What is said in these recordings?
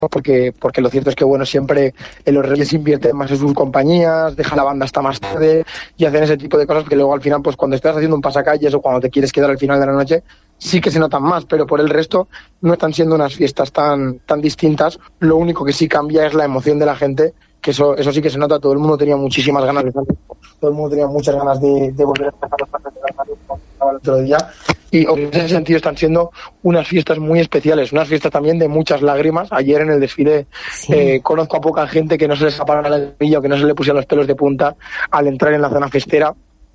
porque lo cierto es que bueno, siempre los Reyes invierten más en sus compañías, dejan la banda hasta más tarde y hacen ese tipo de cosas que luego al final, pues cuando estás haciendo un pasacalles o cuando te quieres quedar al final de la noche, sí que se notan más, pero por el resto no están siendo unas fiestas tan distintas. Lo único que sí cambia es la emoción de la gente, que eso sí que se nota. Todo el mundo tenía muchísimas ganas de salir, todo el mundo tenía muchas ganas de volver a empezar los pases de la el otro día, y en ese sentido están siendo unas fiestas muy especiales, unas fiestas también de muchas lágrimas. Ayer en el desfile conozco a poca gente que no se les apagara la lagrimilla o que no se le pusieran los pelos de punta al entrar en la zona festera.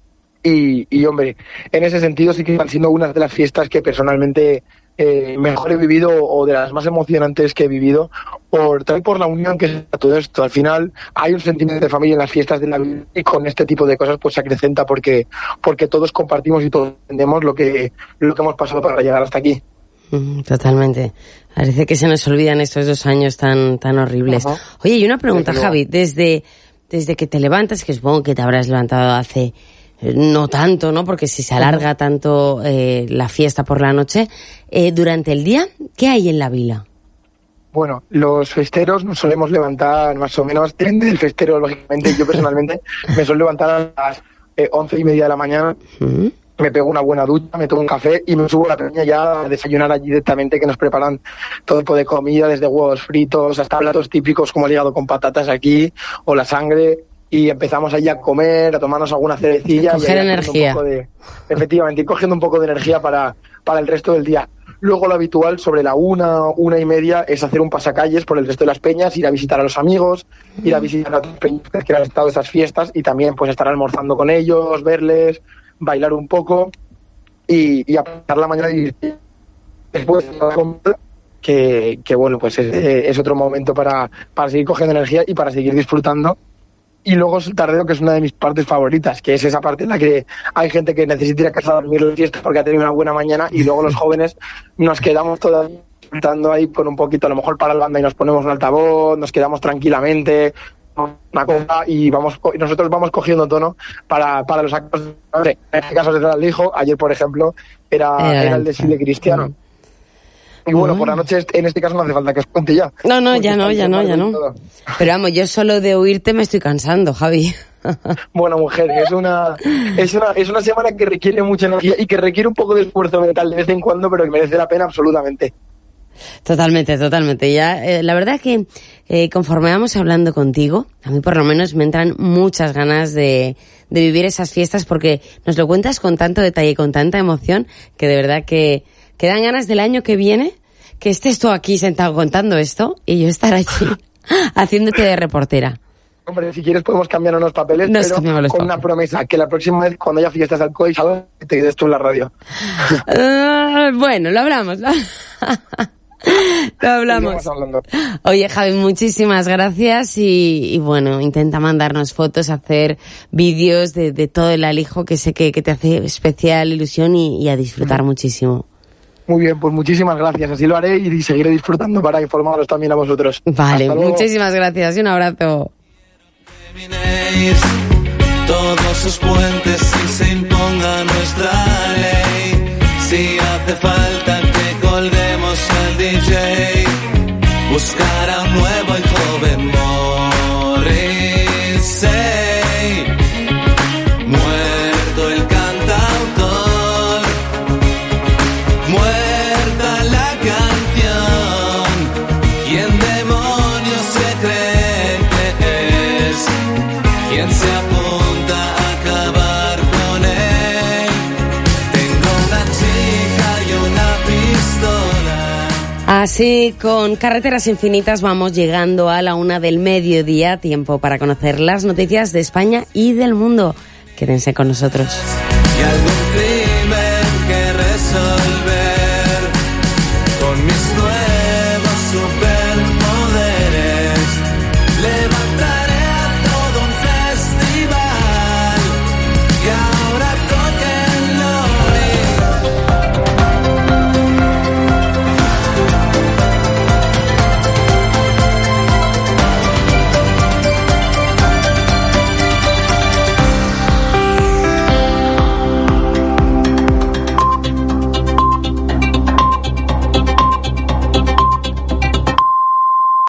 Y hombre, en ese sentido sí que están siendo unas de las fiestas que personalmente mejor he vivido, o de las más emocionantes que he vivido, por la unión que es todo esto. Al final hay un sentimiento de familia en las fiestas de la vida, y con este tipo de cosas pues se acrecenta porque todos compartimos y todos entendemos lo que hemos pasado para llegar hasta aquí. Totalmente. Parece que se nos olvidan estos 2 años tan horribles. Ajá. Oye, y una pregunta, Javi, desde que te levantas, que supongo que te habrás levantado hace no tanto, ¿no? Porque si se alarga tanto la fiesta por la noche, durante el día, ¿qué hay en la vila? Bueno, los festeros nos solemos levantar más o menos, depende del festero, lógicamente. Yo personalmente me suelo levantar a las 11:30 de la mañana, me pego una buena ducha, me tomo un café y me subo a la peña ya a desayunar allí directamente, que nos preparan todo tipo de comida, desde huevos fritos hasta platos típicos como el hígado con patatas aquí, o la sangre. Y empezamos allí a comer, a tomarnos alguna cervecilla. Coger energía. Efectivamente, ir cogiendo un poco de energía para el resto del día. Luego lo habitual, sobre la 1:30, es hacer un pasacalles por el resto de las peñas, ir a visitar a los amigos, ir a visitar a otras peñas que han estado esas fiestas, y también pues estar almorzando con ellos, verles, bailar un poco y a pasar la mañana y después de la comida, que bueno, pues es otro momento para seguir cogiendo energía y para seguir disfrutando. Y luego es el tardeo, que es una de mis partes favoritas, que es esa parte en la que hay gente que necesita ir a casa a dormir la fiesta porque ha tenido una buena mañana, y luego los jóvenes nos quedamos todavía disfrutando ahí con un poquito, a lo mejor para la banda, y nos ponemos un altavoz, nos quedamos tranquilamente, una cosa, y nosotros vamos cogiendo tono para los actos. En este caso es el hijo. Ayer, por ejemplo, era el desfile cristiano. Y bueno, por la noche, en este caso no hace falta que os cuente ya. No, ya no. Pero vamos, yo solo de oírte me estoy cansando, Javi. Bueno, mujer, es una semana que requiere mucha energía y que requiere un poco de esfuerzo mental de vez en cuando, pero que merece la pena absolutamente. Totalmente. Ya, la verdad que conforme vamos hablando contigo, a mí por lo menos me entran muchas ganas de vivir esas fiestas, porque nos lo cuentas con tanto detalle y con tanta emoción, que de verdad que dan ganas del año que viene que estés tú aquí sentado contando esto y yo estar allí haciéndote de reportera. Hombre, si quieres podemos cambiar unos papeles, pero con una promesa, que la próxima vez cuando haya fiestas de alcohol y salud, te quedes tú en la radio. Bueno, lo hablamos. Lo hablamos. Oye, Javi, muchísimas gracias y bueno, intenta mandarnos fotos, hacer vídeos de todo el alijo, que sé que te hace especial ilusión y a disfrutar muchísimo. Muy bien, pues muchísimas gracias, así lo haré y seguiré disfrutando para informaros también a vosotros. Vale, muchísimas gracias y un abrazo. Todos sus puentes y se imponga nuestra ley. Si hace falta que colguemos al DJ, buscar a un nuevo y joven Morrissey. Muerto el cantautor, muerta la canción. ¿Quién demonios se cree que es? ¿Quién se apunta a acabar con él? Tengo una chica y una pistola. Así, con Carreteras Infinitas vamos llegando a la 1:00 del mediodía, tiempo para conocer las noticias de España y del mundo. Quédense con nosotros. Y algún